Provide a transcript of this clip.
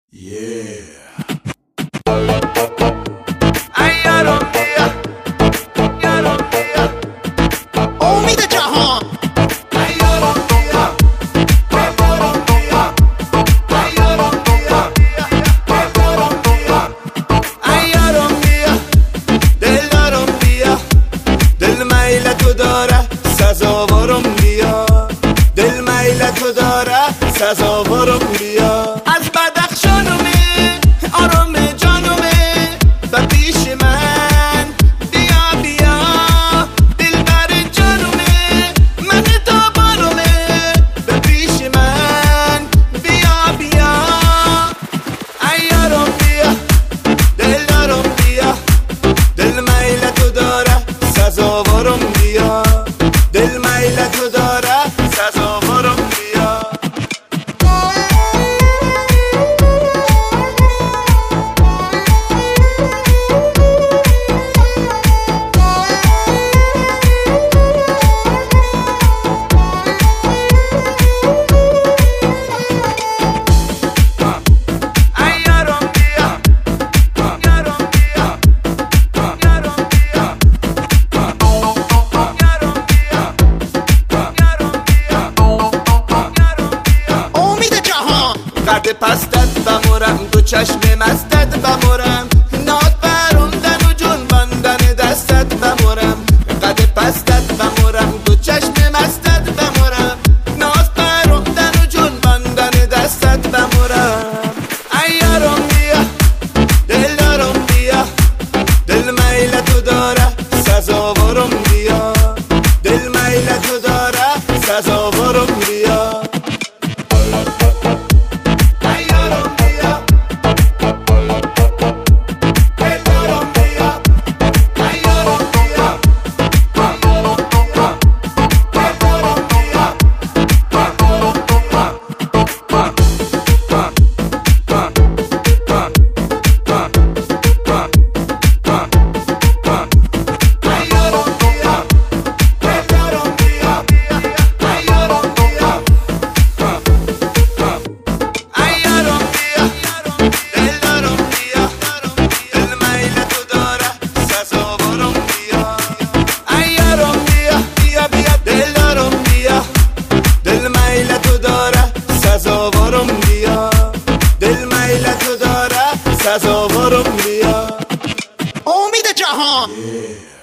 امید جهان سزاوارم بیا دل میل تو داره سزاوارم بیا از بدخشانمه آرام جانمه و پیش من بیا بیا دل بر جانمه من تابانمه و پیش من بیا بیا ایارم بیا دل دارم بیا دل میل تو داره سزاوارم بیا دل میل تو داره سزاوارم بیا قد پستت بمورم دو چشم مستت بمورم ناد بروندن و جنباندن دستت بمورم قد پستت بمورم دو چشم مستت بمورم ناد بروندن و جنباندن دستت بمورم ایارم بیا دل دارم بیا دل میل تو داره سزاوارم بیا دل میل تو داره سزاوارم بیا سزاوارم بیا دل میل تو داره سزاوارم بیا امید جهان